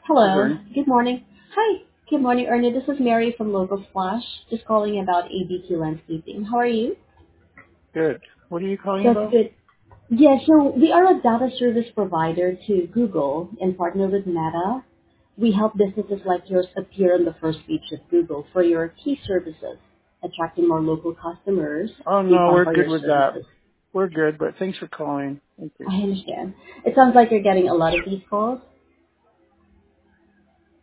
Is Hello. there Good morning. Hi. Good morning, Ernie. This is Mary from Local Splash, just calling about ABQ Landscaping. How are you? good? What are you calling That's about? good. Yeah, so we are a data service provider to Google and partner with Meta. We help businesses like yours appear on the first page of Google for your key services, attracting more local customers. Oh We no, we're offer good your with that. services. We're good, but thanks for calling. Thank you. I understand. It sounds like you're getting a lot of these calls.